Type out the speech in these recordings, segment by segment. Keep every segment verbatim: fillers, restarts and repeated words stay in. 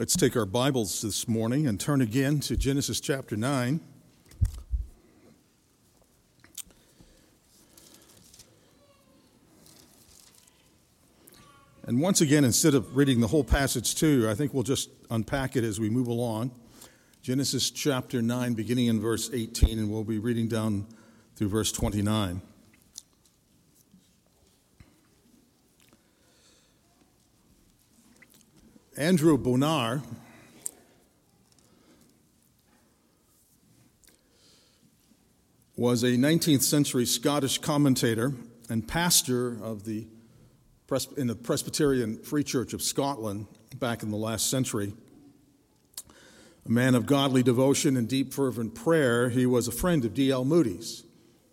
Let's take our Bibles this morning and turn again to Genesis chapter nine. And once again, instead of reading the whole passage too, I think we'll just unpack it as we move along. Genesis chapter nine, beginning in verse eighteen, and we'll be reading down through verse twenty-nine. Andrew Bonar was a nineteenth century Scottish commentator and pastor of the in the Presbyterian Free Church of Scotland back in the last century. A man of godly devotion and deep fervent prayer, he was a friend of D L Moody's,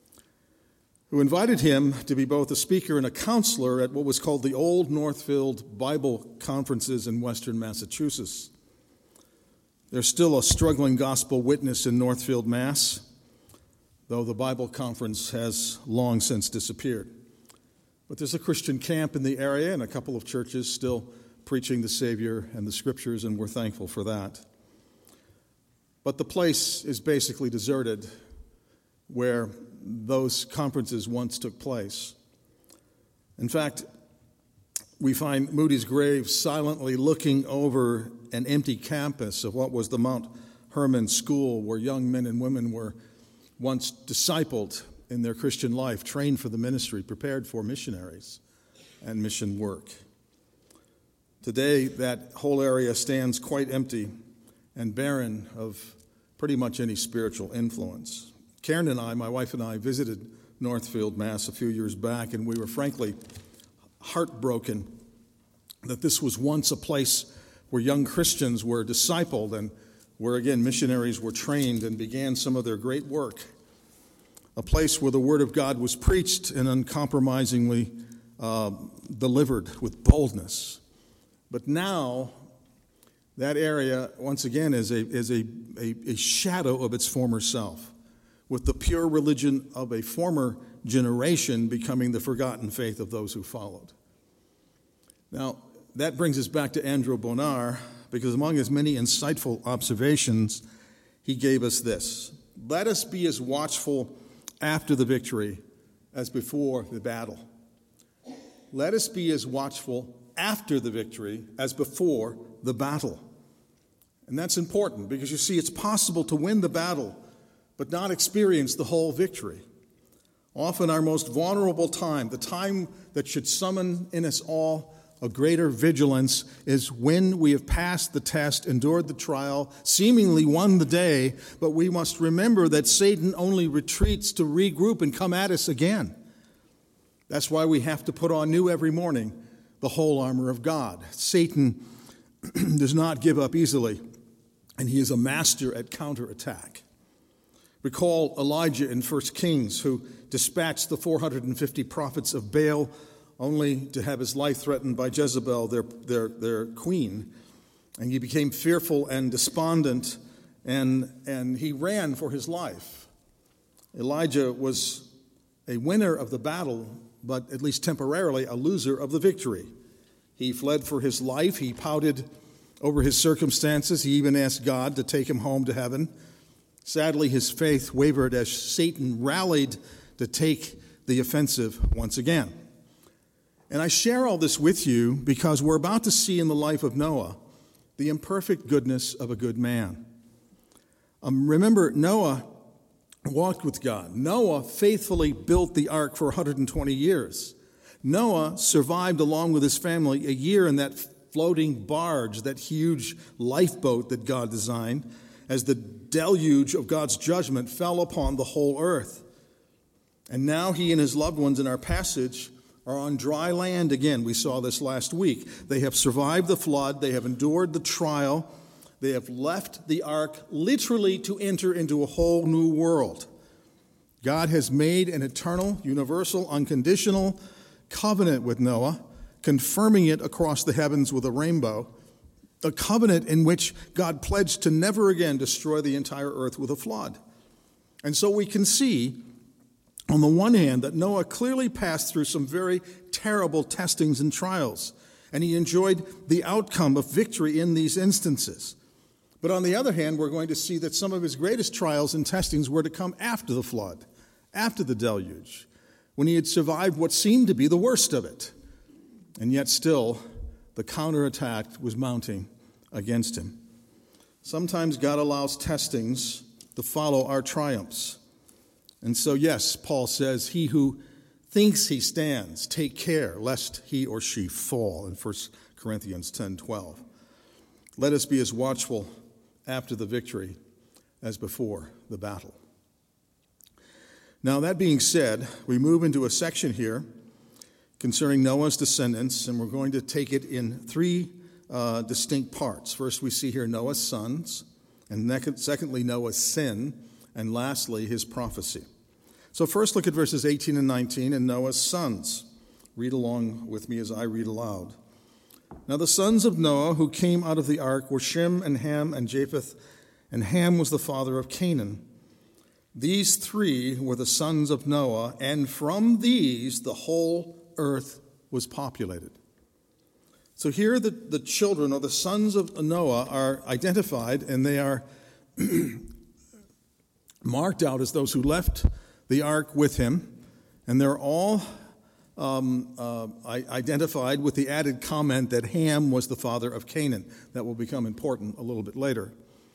who invited him to be both a speaker and a counselor at what was called the Old Northfield Bible Conferences in western Massachusetts. There's still a struggling gospel witness in Northfield, Mass, though the Bible conference has long since disappeared. But there's a Christian camp in the area and a couple of churches still preaching the Savior and the Scriptures, and we're thankful for that. But the place is basically deserted where those conferences once took place. In fact, we find Moody's grave silently looking over an empty campus of what was the Mount Hermon School, where young men and women were once discipled in their Christian life, trained for the ministry, prepared for missionaries and mission work. Today, that whole area stands quite empty and barren of pretty much any spiritual influence. Karen and I, my wife and I, visited Northfield, Mass. a few years back, and we were frankly heartbroken that this was once a place where young Christians were discipled and where, again, missionaries were trained and began some of their great work. A place where the Word of God was preached and uncompromisingly uh, delivered with boldness. But now, that area, once again, is a, is a, a, a shadow of its former self, with the pure religion of a former generation becoming the forgotten faith of those who followed. Now, that brings us back to Andrew Bonar, because among his many insightful observations, he gave us this: let us be as watchful after the victory as before the battle. Let us be as watchful after the victory as before the battle. And that's important because, you see, it's possible to win the battle but not experience the whole victory. Often our most vulnerable time, the time that should summon in us all a greater vigilance, is when we have passed the test, endured the trial, seemingly won the day, but we must remember that Satan only retreats to regroup and come at us again. That's why we have to put on new every morning the whole armor of God. Satan does not give up easily, and he is a master at counterattack. Recall Elijah in First Kings, who dispatched the four hundred fifty prophets of Baal only to have his life threatened by Jezebel, their, their, their queen. And he became fearful and despondent, and, and he ran for his life. Elijah was a winner of the battle, but at least temporarily a loser of the victory. He fled for his life. He pouted over his circumstances. He even asked God to take him home to heaven. Sadly, his faith wavered as Satan rallied to take the offensive once again. And I share all this with you because we're about to see in the life of Noah the imperfect goodness of a good man. Um, remember, Noah walked with God. Noah faithfully built the ark for one hundred twenty years. Noah survived along with his family a year in that floating barge, that huge lifeboat that God designed, as the deluge of God's judgment fell upon the whole earth. And now he and his loved ones in our passage are on dry land again. We saw this last week. They have survived the flood. They have endured the trial. They have left the ark literally to enter into a whole new world. God has made an eternal, universal, unconditional covenant with Noah, confirming it across the heavens with a rainbow. A covenant in which God pledged to never again destroy the entire earth with a flood. And so we can see, on the one hand, that Noah clearly passed through some very terrible testings and trials. And he enjoyed the outcome of victory in these instances. But on the other hand, we're going to see that some of his greatest trials and testings were to come after the flood, after the deluge, when he had survived what seemed to be the worst of it. And yet still, the counterattack was mounting against him. Sometimes God allows testings to follow our triumphs. And so, yes, Paul says, he who thinks he stands, take care lest he or she fall, in First Corinthians ten twelve. Let us be as watchful after the victory as before the battle. Now, that being said, we move into a section here concerning Noah's descendants, and we're going to take it in three uh, distinct parts. First, we see here Noah's sons, and secondly, Noah's sin, and lastly, his prophecy. So first, look at verses eighteen and nineteen and Noah's sons. Read along with me as I read aloud. Now the sons of Noah who came out of the ark were Shem and Ham and Japheth, and Ham was the father of Canaan. These three were the sons of Noah, and from these the whole earth was populated. So here the, the children or the sons of Noah are identified, and they are marked out as those who left the ark with him, and they're all um, uh, identified with the added comment that Ham was the father of Canaan. That will become important a little bit later.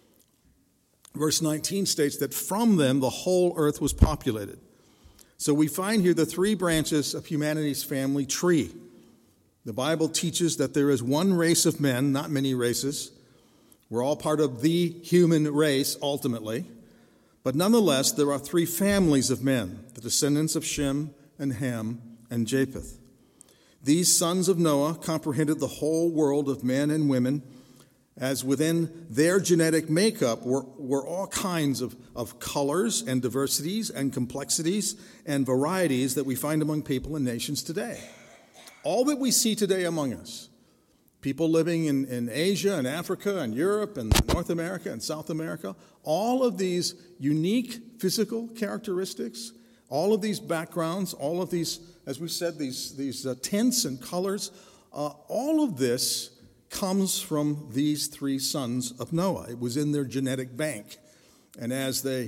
Verse nineteen states that from them the whole earth was populated. So we find here the three branches of humanity's family tree. The Bible teaches that there is one race of men, not many races. We're all part of the human race, ultimately. But nonetheless, there are three families of men, the descendants of Shem and Ham and Japheth. These sons of Noah comprehended the whole world of men and women, as within their genetic makeup were, were all kinds of, of colors and diversities and complexities and varieties that we find among people and nations today. All that we see today among us, people living in, in Asia and Africa and Europe and North America and South America, all of these unique physical characteristics, all of these backgrounds, all of these, as we said, these, these uh, tints and colors, uh, all of this comes from these three sons of Noah. It was in their genetic bank. And as they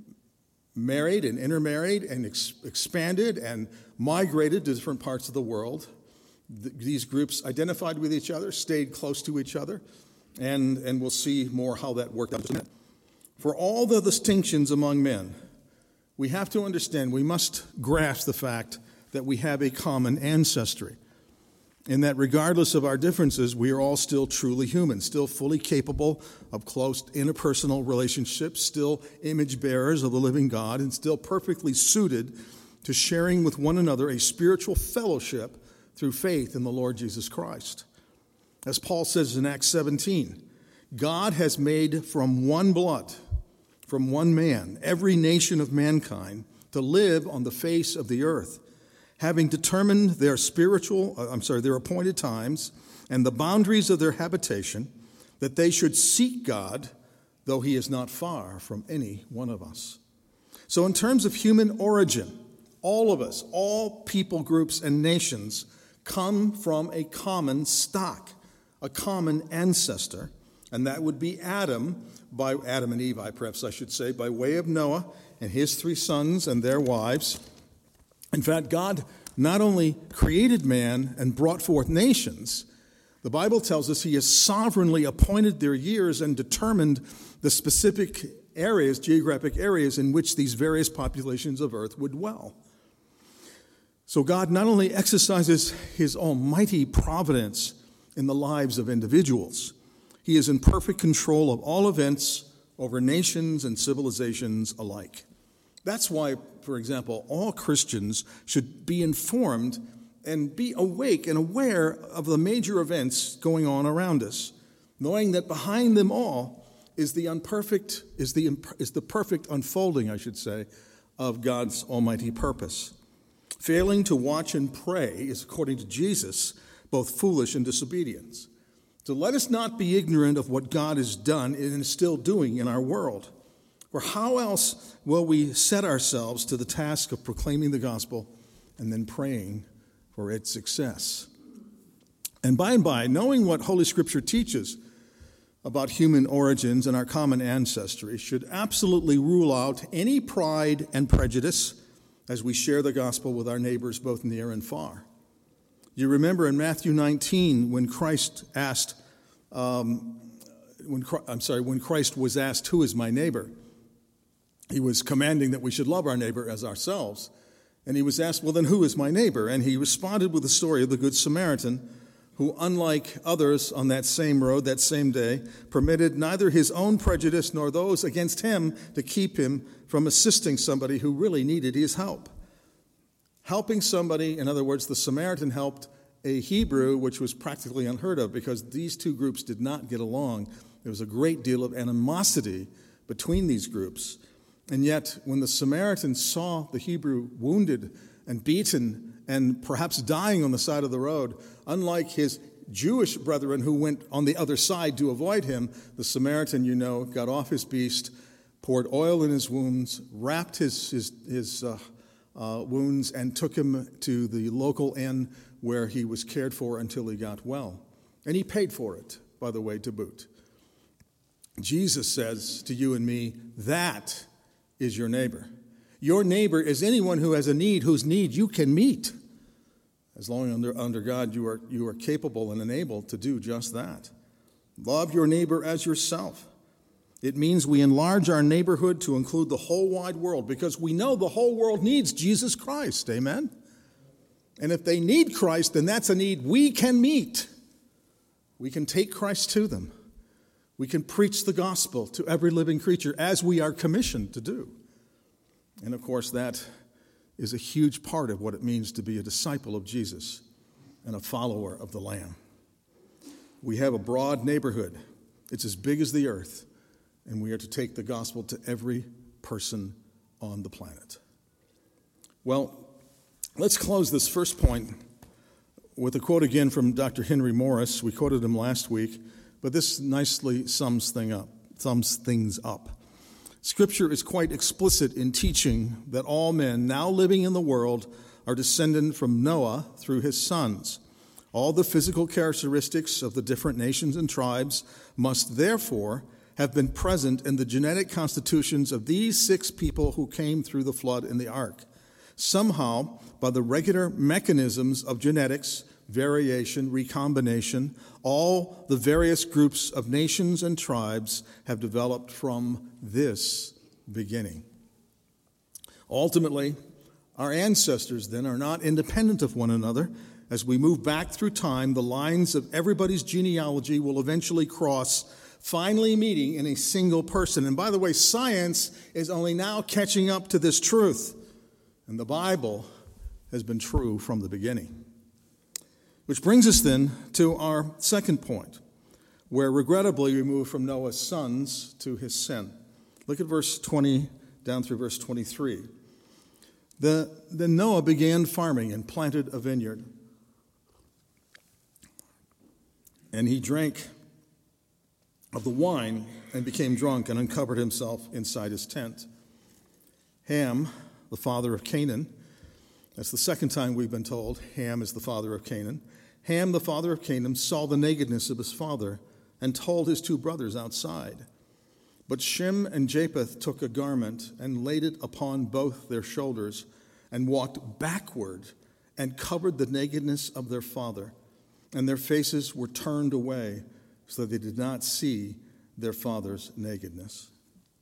married and intermarried and ex- expanded and migrated to different parts of the world, th- these groups identified with each other, stayed close to each other, and, and we'll see more how that worked out in a minute. For all the distinctions among men, we have to understand, we must grasp the fact that we have a common ancestry. In that regardless of our differences, we are all still truly human, still fully capable of close interpersonal relationships, still image bearers of the living God, and still perfectly suited to sharing with one another a spiritual fellowship through faith in the Lord Jesus Christ. As Paul says in Acts seventeen, God has made from one blood, from one man, every nation of mankind to live on the face of the earth, having determined their spiritual, I'm sorry, their appointed times and the boundaries of their habitation, that they should seek God, though he is not far from any one of us. So in terms of human origin, all of us, all people groups and nations, come from a common stock, a common ancestor, and that would be Adam, by Adam and Eve, I perhaps I should say, by way of Noah and his three sons and their wives. In fact, God not only created man and brought forth nations, the Bible tells us he has sovereignly appointed their years and determined the specific areas, geographic areas, in which these various populations of earth would dwell. So God not only exercises his almighty providence in the lives of individuals, he is in perfect control of all events over nations and civilizations alike. That's why, for example, all Christians should be informed and be awake and aware of the major events going on around us, knowing that behind them all is the unperfect, is the, is the perfect unfolding, I should say, of God's almighty purpose. Failing to watch and pray is, according to Jesus, both foolish and disobedience. So let us not be ignorant of what God has done and is still doing in our world. For how else will we set ourselves to the task of proclaiming the gospel and then praying for its success? And by and by, knowing what Holy Scripture teaches about human origins and our common ancestry should absolutely rule out any pride and prejudice as we share the gospel with our neighbors both near and far. You remember in Matthew nineteen when Christ asked, um, when I'm sorry, when Christ was asked, "Who is my neighbor?" He was commanding that we should love our neighbor as ourselves. And he was asked, "Well, then who is my neighbor?" And he responded with the story of the Good Samaritan, who, unlike others on that same road that same day, permitted neither his own prejudice nor those against him to keep him from assisting somebody who really needed his help. Helping somebody, in other words, the Samaritan helped a Hebrew, which was practically unheard of because these two groups did not get along. There was a great deal of animosity between these groups. And yet, when the Samaritan saw the Hebrew wounded and beaten and perhaps dying on the side of the road, unlike his Jewish brethren who went on the other side to avoid him, the Samaritan, you know, got off his beast, poured oil in his wounds, wrapped his, his, his uh, uh, wounds, and took him to the local inn where he was cared for until he got well. And he paid for it, by the way, to boot. Jesus says to you and me, that is your neighbor. Your neighbor is anyone who has a need, whose need you can meet. As long as under, under God you are, you are capable and enabled to do just that. Love your neighbor as yourself. It means we enlarge our neighborhood to include the whole wide world because we know the whole world needs Jesus Christ. Amen? And if they need Christ, then that's a need we can meet. We can take Christ to them. We can preach the gospel to every living creature as we are commissioned to do. And of course, that is a huge part of what it means to be a disciple of Jesus and a follower of the Lamb. We have a broad neighborhood. It's as big as the earth, and we are to take the gospel to every person on the planet. Well, let's close this first point with a quote again from Doctor Henry Morris. We quoted him last week, but this nicely sums thing up, sums things up. Scripture is quite explicit in teaching that all men now living in the world are descended from Noah through his sons. All the physical characteristics of the different nations and tribes must therefore have been present in the genetic constitutions of these six people who came through the flood in the ark. Somehow, by the regular mechanisms of genetics, variation, recombination, all the various groups of nations and tribes have developed from this beginning. Ultimately, our ancestors then are not independent of one another. As we move back through time, the lines of everybody's genealogy will eventually cross, finally meeting in a single person. And by the way, science is only now catching up to this truth. And the Bible has been true from the beginning. Which brings us then to our second point, where regrettably we move from Noah's sons to his sin. Look at verse twenty down through verse twenty-three. The, then Noah began farming and planted a vineyard. And he drank of the wine and became drunk and uncovered himself inside his tent. Ham, the father of Canaan, that's the second time we've been told Ham is the father of Canaan. Ham, the father of Canaan, saw the nakedness of his father and told his two brothers outside. But Shem and Japheth took a garment and laid it upon both their shoulders and walked backward and covered the nakedness of their father. And their faces were turned away so that they did not see their father's nakedness.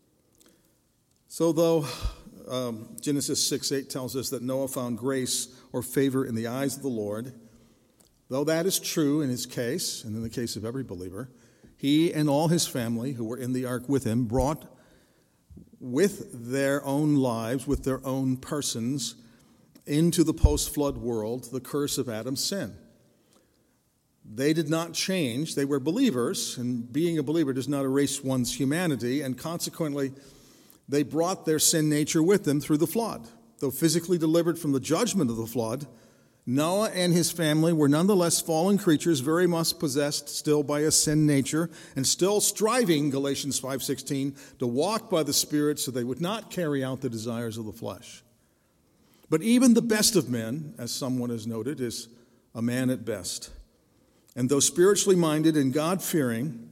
So though um, Genesis six eight tells us that Noah found grace or favor in the eyes of the Lord, though that is true in his case, and in the case of every believer, he and all his family who were in the ark with him brought with their own lives, with their own persons, into the post-flood world the curse of Adam's sin. They did not change. They were believers, and being a believer does not erase one's humanity, and consequently, they brought their sin nature with them through the flood. Though physically delivered from the judgment of the flood, Noah and his family were nonetheless fallen creatures, very much possessed still by a sin nature, and still striving, Galatians five sixteen, to walk by the Spirit so they would not carry out the desires of the flesh. But even the best of men, as someone has noted, is a man at best. And though spiritually minded and God-fearing,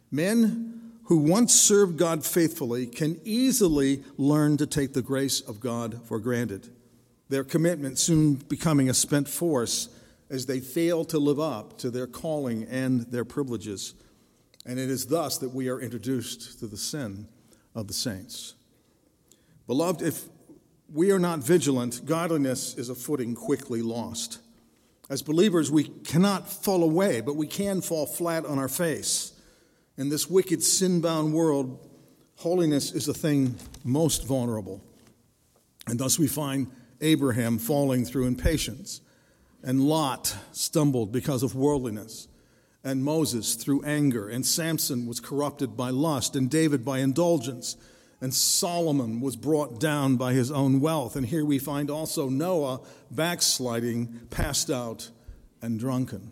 men who once served God faithfully can easily learn to take the grace of God for granted, their commitment soon becoming a spent force as they fail to live up to their calling and their privileges. And it is thus that we are introduced to the sin of the saints. Beloved, if we are not vigilant, godliness is a footing quickly lost. As believers, we cannot fall away, but we can fall flat on our face. In this wicked, sin-bound world, holiness is the thing most vulnerable. And thus we find Abraham falling through impatience, and Lot stumbled because of worldliness, and Moses through anger, and Samson was corrupted by lust, and David by indulgence, and Solomon was brought down by his own wealth. And here we find also Noah backsliding, passed out, and drunken.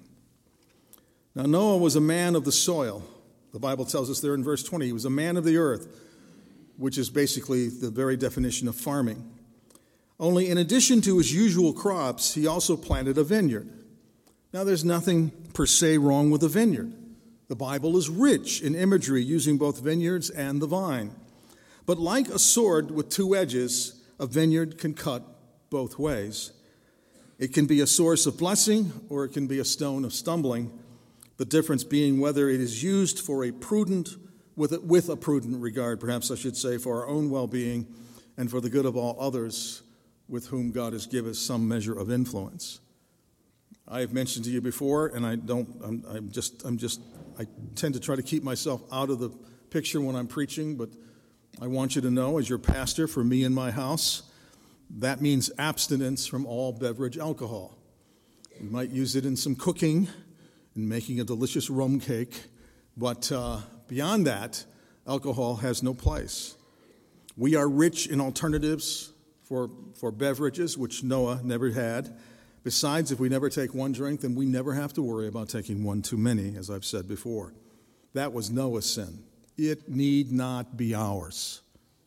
Now Noah was a man of the soil. The Bible tells us there in verse twenty, he was a man of the earth, which is basically the very definition of farming. Only in addition to his usual crops, he also planted a vineyard. Now there's nothing per se wrong with a vineyard. The Bible is rich in imagery using both vineyards and the vine. But like a sword with two edges, a vineyard can cut both ways. It can be a source of blessing or it can be a stone of stumbling, the difference being whether it is used for a prudent, with a, with a prudent regard, perhaps I should say, for our own well-being and for the good of all others with whom God has given us some measure of influence. I have mentioned to you before, and I don't, I'm, I'm just, I'm just, I tend to try to keep myself out of the picture when I'm preaching, but I want you to know, as your pastor for me and my house, that means abstinence from all beverage alcohol. You might use it in some cooking, in making a delicious rum cake, but uh, beyond that, alcohol has no place. We are rich in alternatives for, for beverages, which Noah never had. Besides, if we never take one drink, then we never have to worry about taking one too many, as I've said before. That was Noah's sin. It need not be ours.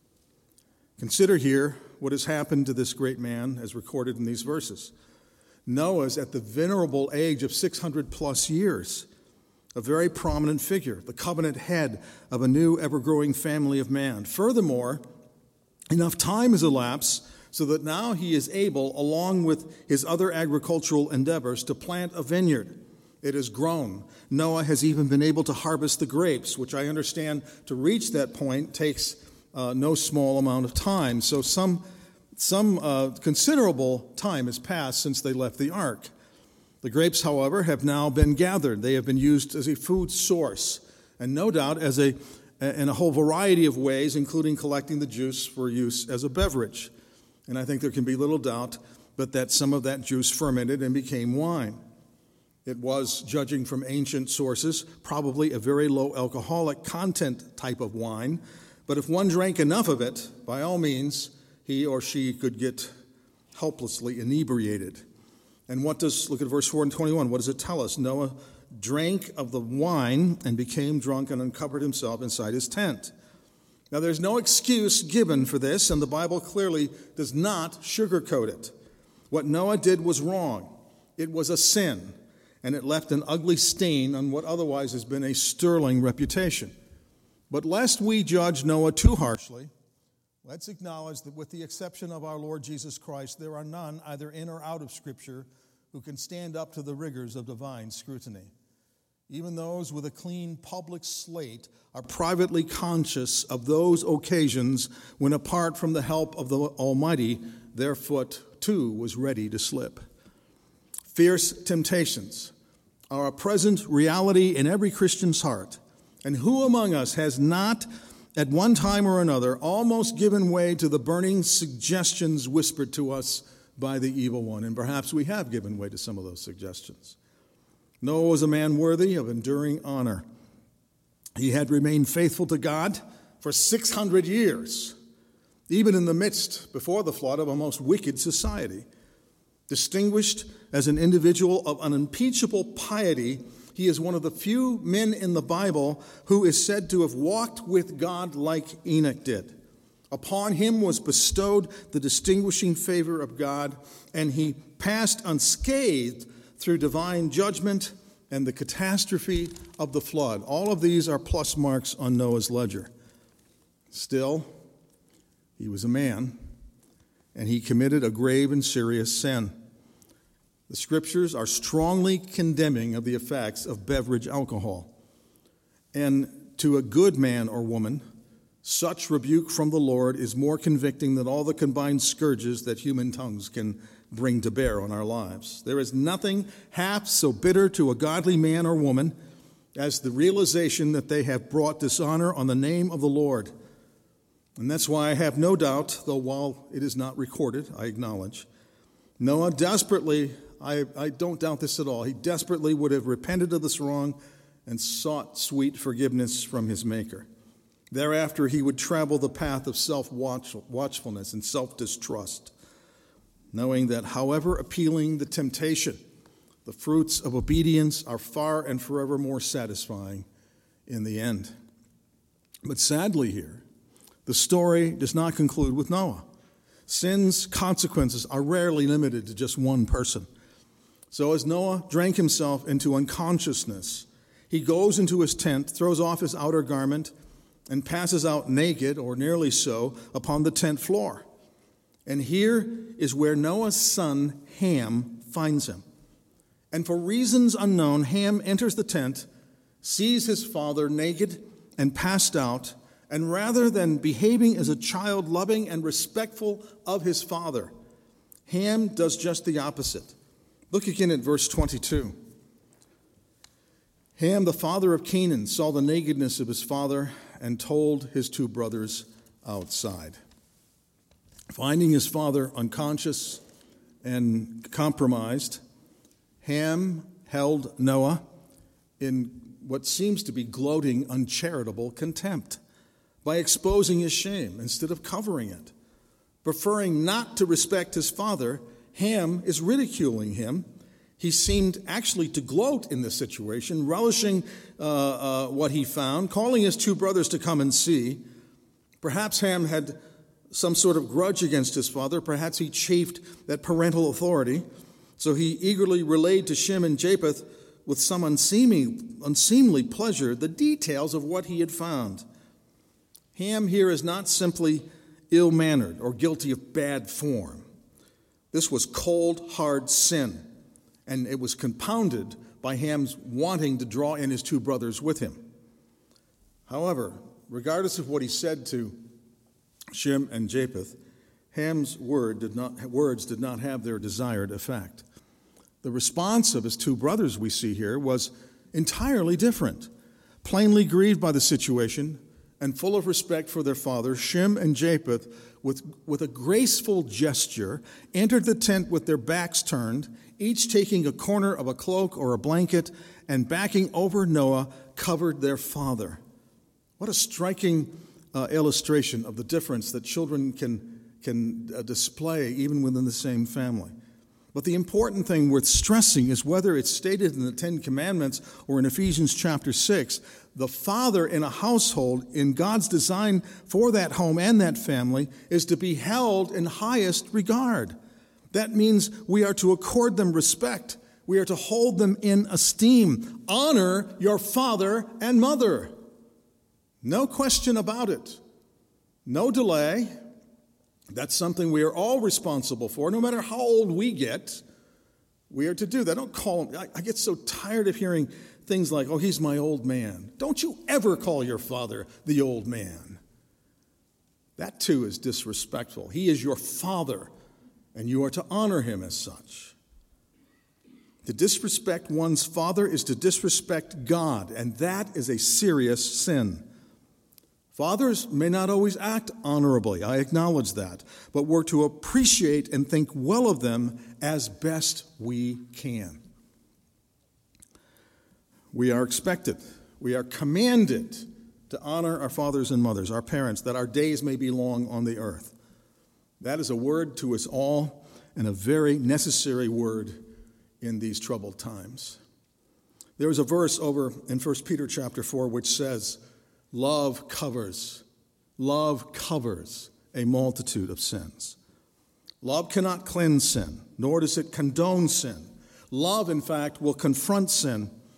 Consider here what has happened to this great man as recorded in these verses. Noah's at the venerable age of six hundred plus years, a very prominent figure, the covenant head of a new ever-growing family of man. Furthermore, enough time has elapsed so that now he is able, along with his other agricultural endeavors, to plant a vineyard. It has grown. Noah has even been able to harvest the grapes, which I understand to reach that point takes uh, no small amount of time. So some, some uh, considerable time has passed since they left the ark. The grapes, however, have now been gathered. They have been used as a food source, and no doubt as a, in a whole variety of ways, including collecting the juice for use as a beverage. And I think there can be little doubt but that some of that juice fermented and became wine. It was, judging from ancient sources, probably a very low alcoholic content type of wine, but if one drank enough of it, by all means, he or she could get helplessly inebriated. And what does, look at verse four and twenty-one, what does it tell us? Noah drank of the wine and became drunk and uncovered himself inside his tent. Now, there's no excuse given for this, and the Bible clearly does not sugarcoat it. What Noah did was wrong. It was a sin, and it left an ugly stain on what otherwise has been a sterling reputation. But lest we judge Noah too harshly, let's acknowledge that with the exception of our Lord Jesus Christ, there are none, either in or out of Scripture, who can stand up to the rigors of divine scrutiny. Even those with a clean public slate are privately conscious of those occasions when, apart from the help of the Almighty, their foot too was ready to slip. Fierce temptations are a present reality in every Christian's heart. And who among us has not, at one time or another, almost given way to the burning suggestions whispered to us by the evil one? And perhaps we have given way to some of those suggestions. Noah was a man worthy of enduring honor. He had remained faithful to God for six hundred years, even in the midst, before the flood, of a most wicked society. Distinguished as an individual of unimpeachable piety, he is one of the few men in the Bible who is said to have walked with God like Enoch did. Upon him was bestowed the distinguishing favor of God, and he passed unscathed through divine judgment and the catastrophe of the flood. All of these are plus marks on Noah's ledger. Still, he was a man, and he committed a grave and serious sin. The scriptures are strongly condemning of the effects of beverage alcohol. And to a good man or woman, such rebuke from the Lord is more convicting than all the combined scourges that human tongues can bring to bear on our lives. There is nothing half so bitter to a godly man or woman as the realization that they have brought dishonor on the name of the Lord. And that's why I have no doubt, though while it is not recorded, I acknowledge, Noah desperately, I, I don't doubt this at all, he desperately would have repented of this wrong and sought sweet forgiveness from his Maker. Thereafter, he would travel the path of self-watchfulness and self-distrust, knowing that however appealing the temptation, the fruits of obedience are far and forever more satisfying in the end. But sadly here, the story does not conclude with Noah. Sin's consequences are rarely limited to just one person. So as Noah drank himself into unconsciousness, he goes into his tent, throws off his outer garment, and passes out naked, or nearly so, upon the tent floor. And here is where Noah's son, Ham, finds him. And for reasons unknown, Ham enters the tent, sees his father naked and passed out, and rather than behaving as a child loving and respectful of his father, Ham does just the opposite. Look again at verse twenty-two. Ham, the father of Canaan, saw the nakedness of his father and told his two brothers outside. Finding his father unconscious and compromised, Ham held Noah in what seems to be gloating, uncharitable contempt by exposing his shame instead of covering it. Preferring not to respect his father, Ham is ridiculing him. He seemed actually to gloat in this situation, relishing uh, uh, what he found, calling his two brothers to come and see. Perhaps Ham had some sort of grudge against his father. Perhaps he chafed at parental authority. So he eagerly relayed to Shem and Japheth with some unseemly, unseemly pleasure the details of what he had found. Ham here is not simply ill-mannered or guilty of bad form. This was cold, hard sin, and it was compounded by Ham's wanting to draw in his two brothers with him. However, regardless of what he said to Shem and Japheth, Ham's word did not, words did not have their desired effect. The response of his two brothers we see here was entirely different. Plainly grieved by the situation and full of respect for their father, Shem and Japheth, with, with a graceful gesture, entered the tent with their backs turned, each taking a corner of a cloak or a blanket, and backing over Noah, covered their father. What a striking uh, illustration of the difference that children can, can uh, display even within the same family. But the important thing worth stressing is whether it's stated in the Ten Commandments or in Ephesians chapter six, the father in a household, in God's design for that home and that family, is to be held in highest regard. That means we are to accord them respect. We are to hold them in esteem. Honor your father and mother. No question about it. No delay. That's something we are all responsible for. No matter how old we get, we are to do that. Don't call him. I, I get so tired of hearing things like, oh, he's my old man. Don't you ever call your father the old man. That too is disrespectful. He is your father, and you are to honor him as such. To disrespect one's father is to disrespect God, and that is a serious sin. Fathers may not always act honorably, I acknowledge that, but we're to appreciate and think well of them as best we can. We are expected, we are commanded to honor our fathers and mothers, our parents, that our days may be long on the earth. That is a word to us all and a very necessary word in these troubled times. There is a verse over in First Peter chapter four which says, Love covers, love covers a multitude of sins. Love cannot cleanse sin, nor does it condone sin. Love, in fact, will confront sin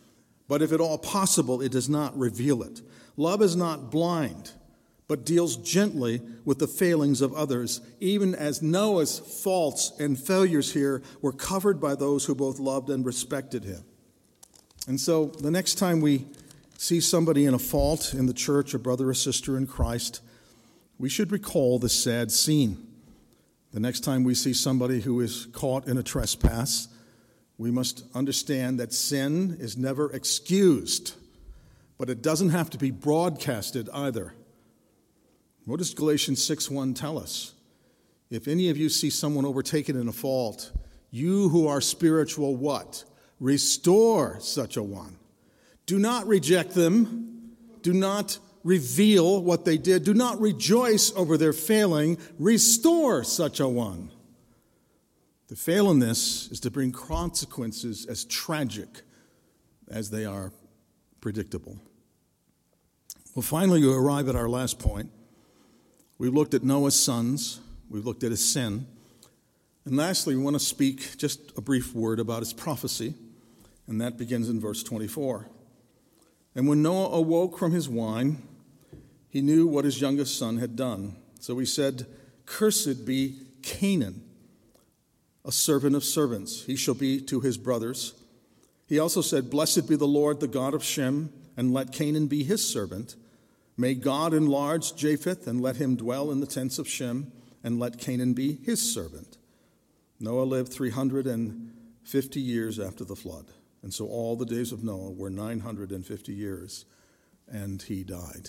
but if at all possible, it does not reveal it. Love is not blind, but deals gently with the failings of others, even as Noah's faults and failures here were covered by those who both loved and respected him. And so the next time we see somebody in a fault in the church, a brother or sister in Christ, we should recall this sad scene. The next time we see somebody who is caught in a trespass, we must understand that sin is never excused, but it doesn't have to be broadcasted either. What does Galatians six one tell us? If any of you see someone overtaken in a fault, you who are spiritual, what? Restore such a one. Do not reject them. Do not reveal what they did. Do not rejoice over their failing. Restore such a one. To fail in this is to bring consequences as tragic as they are predictable. Well, finally, you arrive at our last point. We've looked at Noah's sons. We've looked at his sin. And lastly, we want to speak just a brief word about his prophecy, and that begins in verse twenty-four. And when Noah awoke from his wine, he knew what his youngest son had done. So he said, "Cursed be Canaan, a servant of servants. He shall be to his brothers." He also said, "Blessed be the Lord, the God of Shem, and let Canaan be his servant. May God enlarge Japheth, and let him dwell in the tents of Shem, and let Canaan be his servant." Noah lived three hundred fifty years after the flood. And so all the days of Noah were nine hundred fifty years, and he died.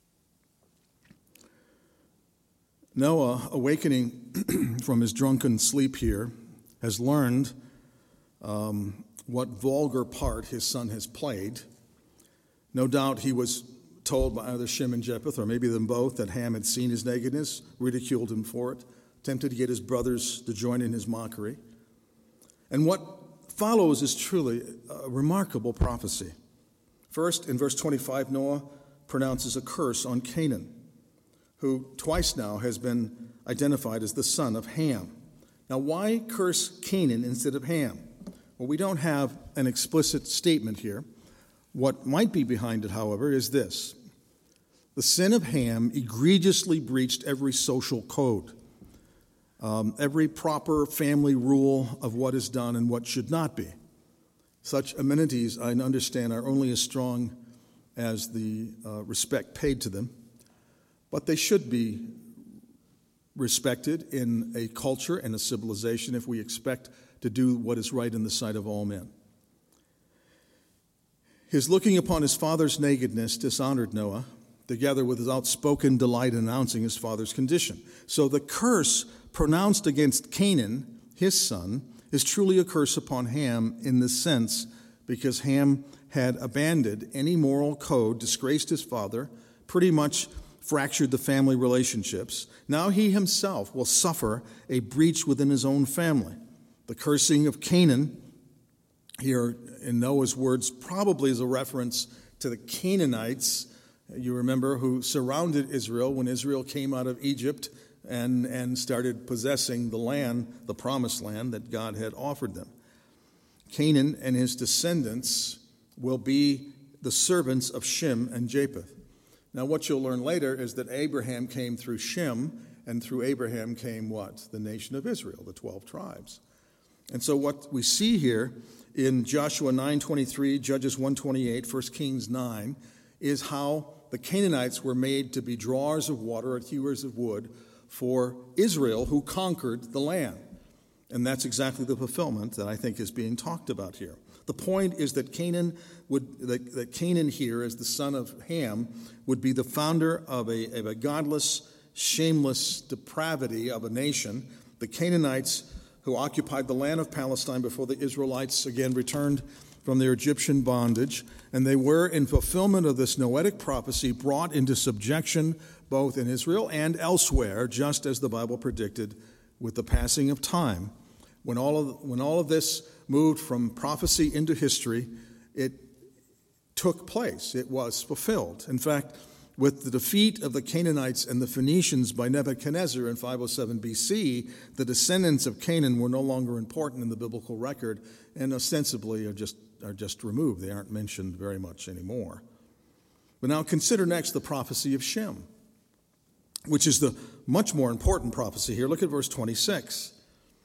Noah, awakening from his drunken sleep here, has learned um, what vulgar part his son has played. No doubt he was told by either Shem and Japheth, or maybe them both, that Ham had seen his nakedness, ridiculed him for it, attempted to get his brothers to join in his mockery. And what follows is truly a remarkable prophecy. First, in verse twenty-five, Noah pronounces a curse on Canaan, who twice now has been identified as the son of Ham. Now, why curse Canaan instead of Ham? Well, we don't have an explicit statement here. What might be behind it, however, is this. The sin of Ham egregiously breached every social code, um, every proper family rule of what is done and what should not be. Such amenities, I understand, are only as strong as the uh, respect paid to them, but they should be respected in a culture and a civilization if we expect to do what is right in the sight of all men. His looking upon his father's nakedness dishonored Noah, together with his outspoken delight in announcing his father's condition. So the curse pronounced against Canaan, his son, is truly a curse upon Ham in this sense, because Ham had abandoned any moral code, disgraced his father, pretty much fractured the family relationships. Now he himself will suffer a breach within his own family. The cursing of Canaan, here in Noah's words, probably is a reference to the Canaanites, you remember, who surrounded Israel when Israel came out of Egypt and, and started possessing the land, the promised land that God had offered them. Canaan and his descendants will be the servants of Shem and Japheth. Now, what you'll learn later is that Abraham came through Shem, and through Abraham came what? The nation of Israel, the twelve tribes. And so what we see here in Joshua nine twenty-three, Judges one twenty-eight, First Kings nine, is how the Canaanites were made to be drawers of water and hewers of wood for Israel, who conquered the land. And that's exactly the fulfillment that I think is being talked about here. The point is that Canaan would that, that Canaan here, as the son of Ham, would be the founder of a, of a godless, shameless depravity of a nation. The Canaanites who occupied the land of Palestine before the Israelites again returned from their Egyptian bondage, and they were, in fulfillment of this Noetic prophecy, brought into subjection both in Israel and elsewhere, just as the Bible predicted with the passing of time. When all of, when all of this moved from prophecy into history, it took place. It was fulfilled. In fact, with the defeat of the Canaanites and the Phoenicians by Nebuchadnezzar in five oh seven B C, the descendants of Canaan were no longer important in the biblical record and ostensibly are just are just removed. They aren't mentioned very much anymore. But now consider next the prophecy of Shem, which is the much more important prophecy here. Look at verse twenty-six.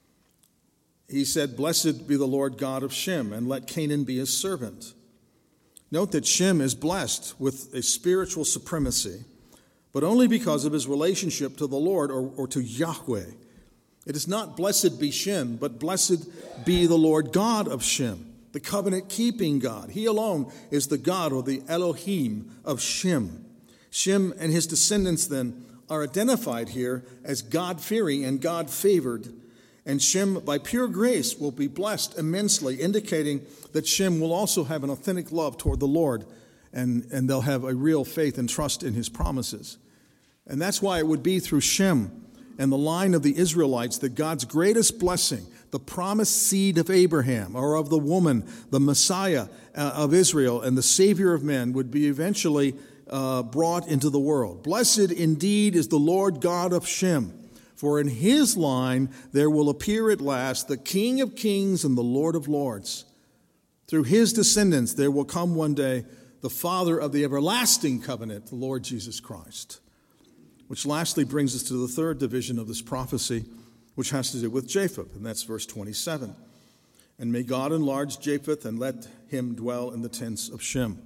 He said, "Blessed be the Lord God of Shem, and let Canaan be his servant." Note that Shem is blessed with a spiritual supremacy, but only because of his relationship to the Lord or, or to Yahweh. It is not blessed be Shem, but blessed be the Lord God of Shem, the covenant-keeping God. He alone is the God, or the Elohim of Shem. Shem and his descendants then are identified here as God-fearing and God-favored. And Shem, by pure grace, will be blessed immensely, indicating that Shem will also have an authentic love toward the Lord, and, and they'll have a real faith and trust in his promises. And that's why it would be through Shem and the line of the Israelites that God's greatest blessing, the promised seed of Abraham, or of the woman, the Messiah uh, of Israel and the Savior of men, would be eventually uh, brought into the world. Blessed indeed is the Lord God of Shem, for in his line there will appear at last the King of kings and the Lord of lords. Through his descendants there will come one day the Father of the everlasting covenant, the Lord Jesus Christ. Which lastly brings us to the third division of this prophecy, which has to do with Japheth, and that's verse twenty-seven. "And may God enlarge Japheth, and let him dwell in the tents of Shem."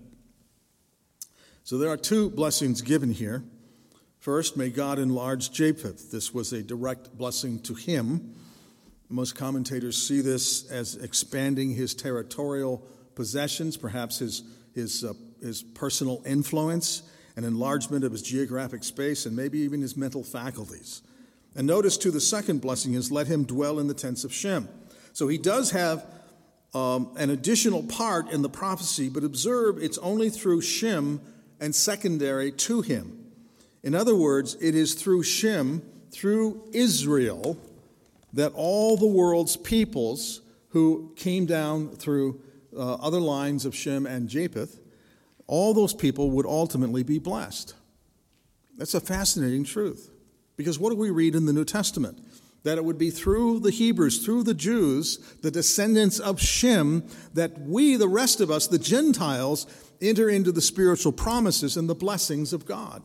So there are two blessings given here. First, may God enlarge Japheth. This was a direct blessing to him. Most commentators see this as expanding his territorial possessions, perhaps his, his, uh, his personal influence, an enlargement of his geographic space, and maybe even his mental faculties. And notice, too, the second blessing is let him dwell in the tents of Shem. So he does have um, an additional part in the prophecy, but observe it's only through Shem and secondary to him. In other words, it is through Shem, through Israel, that all the world's peoples who came down through uh, other lines of Shem and Japheth, all those people would ultimately be blessed. That's a fascinating truth. Because what do we read in the New Testament? That it would be through the Hebrews, through the Jews, the descendants of Shem, that we, the rest of us, the Gentiles, enter into the spiritual promises and the blessings of God.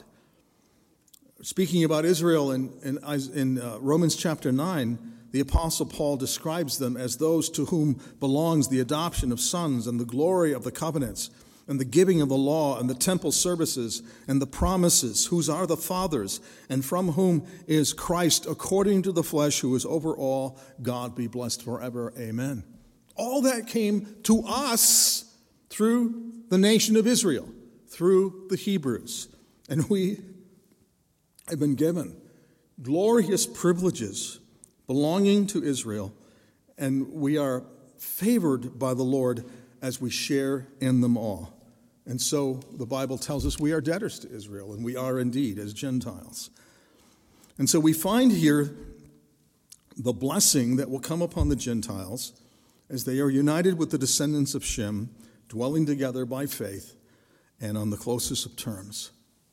Speaking about Israel in, in, in uh, Romans chapter nine, the Apostle Paul describes them as those to whom belongs the adoption of sons and the glory of the covenants and the giving of the law and the temple services and the promises, whose are the fathers, and from whom is Christ according to the flesh, who is over all. God be blessed forever. Amen. All that came to us through the nation of Israel, through the Hebrews. And we have been given glorious privileges belonging to Israel, and we are favored by the Lord as we share in them all. And so the Bible tells us we are debtors to Israel, and we are indeed as Gentiles. And so we find here the blessing that will come upon the Gentiles as they are united with the descendants of Shem, dwelling together by faith and on the closest of terms.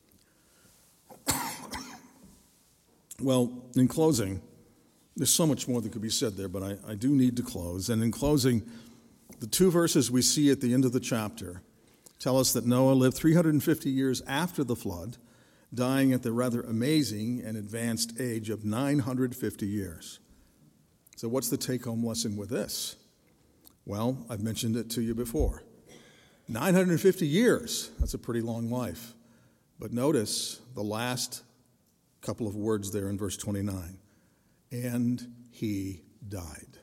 Well, in closing, there's so much more that could be said there, but I, I do need to close. And in closing, the two verses we see at the end of the chapter tell us that Noah lived three hundred fifty years after the flood, dying at the rather amazing and advanced age of nine hundred fifty years. So what's the take-home lesson with this? Well, I've mentioned it to you before. nine hundred fifty years, that's a pretty long life. But notice the last couple of words there in verse twenty-nine. And he died.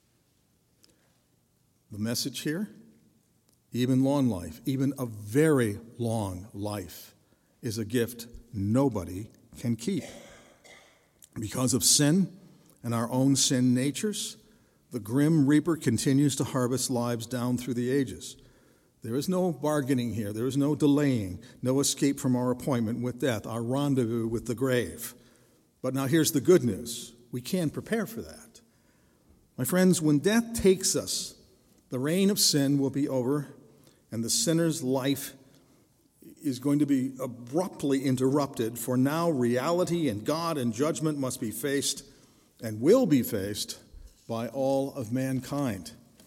The message here, even long life, even a very long life, is a gift nobody can keep. Because of sin and our own sin natures, the grim reaper continues to harvest lives down through the ages. There is no bargaining here. There is no delaying, no escape from our appointment with death, our rendezvous with the grave. But now here's the good news. We can prepare for that. My friends, when death takes us, the reign of sin will be over, and the sinner's life is going to be abruptly interrupted, for now reality and God and judgment must be faced and will be faced by all of mankind.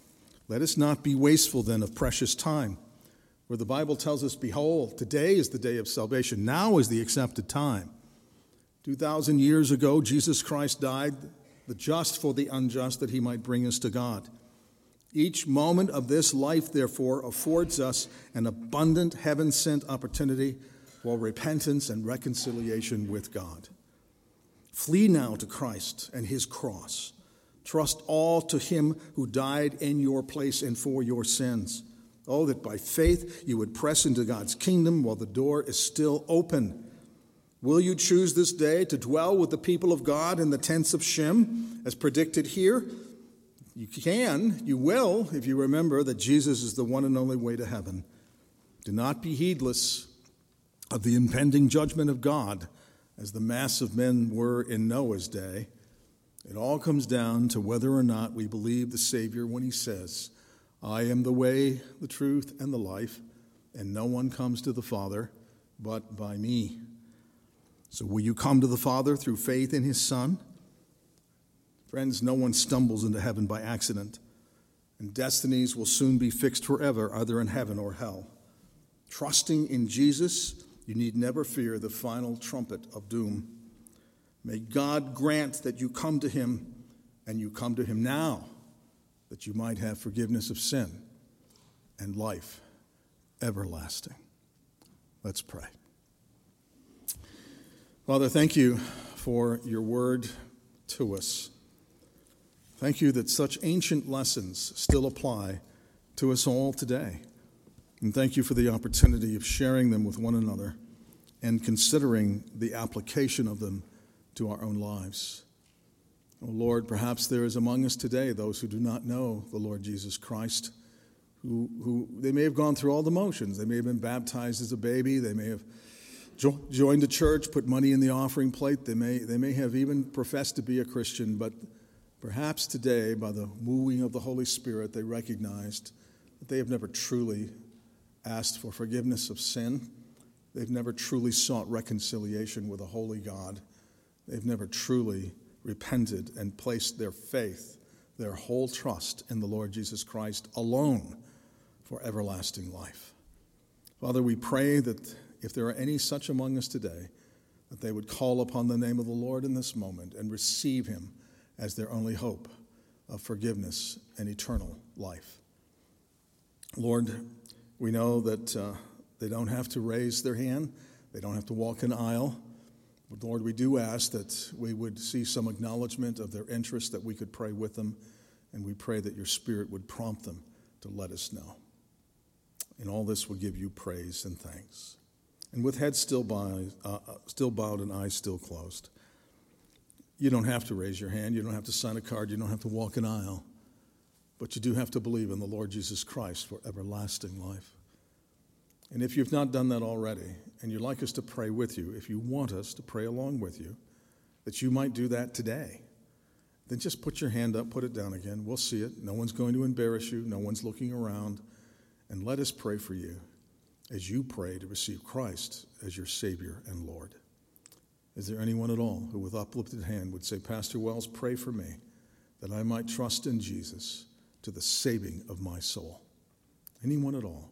Let us not be wasteful then of precious time, where the Bible tells us, behold, today is the day of salvation. Now is the accepted time. Two thousand years ago, Jesus Christ died, the just for the unjust, that he might bring us to God. Each moment of this life, therefore, affords us an abundant heaven-sent opportunity for repentance and reconciliation with God. Flee now to Christ and his cross. Trust all to him who died in your place and for your sins. Oh, that by faith you would press into God's kingdom while the door is still open. Will you choose this day to dwell with the people of God in the tents of Shem, as predicted here? You can, you will, if you remember that Jesus is the one and only way to heaven. Do not be heedless of the impending judgment of God, as the mass of men were in Noah's day. It all comes down to whether or not we believe the Savior when he says, I am the way, the truth, and the life, and no one comes to the Father but by me. So will you come to the Father through faith in his Son? Friends, no one stumbles into heaven by accident, and destinies will soon be fixed forever, either in heaven or hell. Trusting in Jesus, you need never fear the final trumpet of doom. May God grant that you come to him, and you come to him now, that you might have forgiveness of sin and life everlasting. Let's pray. Father, thank you for your word to us. Thank you that such ancient lessons still apply to us all today. And thank you for the opportunity of sharing them with one another and considering the application of them to our own lives. Oh Lord, perhaps there is among us today those who do not know the Lord Jesus Christ, who, who they may have gone through all the motions. They may have been baptized as a baby. They may have jo- joined a church, put money in the offering plate. They may, they may have even professed to be a Christian, but perhaps today, by the wooing of the Holy Spirit, they recognized that they have never truly asked for forgiveness of sin. They've never truly sought reconciliation with a holy God. They've never truly repented and placed their faith, their whole trust in the Lord Jesus Christ alone for everlasting life. Father, we pray that if there are any such among us today, that they would call upon the name of the Lord in this moment and receive him as their only hope of forgiveness and eternal life. Lord, we know that uh, they don't have to raise their hand. They don't have to walk an aisle. But Lord, we do ask that we would see some acknowledgement of their interest, that we could pray with them, and we pray that your Spirit would prompt them to let us know. In all this, we'll give you praise and thanks. And with heads still bowed, uh, still bowed and eyes still closed, you don't have to raise your hand. You don't have to sign a card. You don't have to walk an aisle. But you do have to believe in the Lord Jesus Christ for everlasting life. And if you've not done that already, and you'd like us to pray with you, if you want us to pray along with you, that you might do that today, then just put your hand up, put it down again. We'll see it. No one's going to embarrass you. No one's looking around. And let us pray for you as you pray to receive Christ as your Savior and Lord. Is there anyone at all who with uplifted hand would say, Pastor Wells, pray for me that I might trust in Jesus to the saving of my soul? Anyone at all?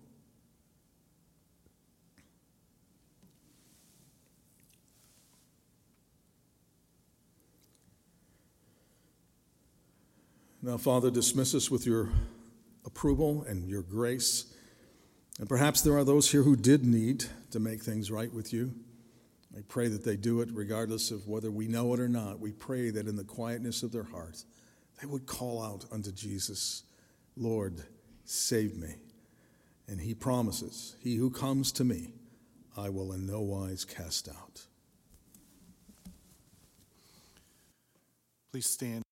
Now, Father, dismiss us with your approval and your grace. And perhaps there are those here who did need to make things right with you. I pray that they do it regardless of whether we know it or not. We pray that in the quietness of their hearts, they would call out unto Jesus, Lord, save me. And he promises, he who comes to me, I will in no wise cast out. Please stand.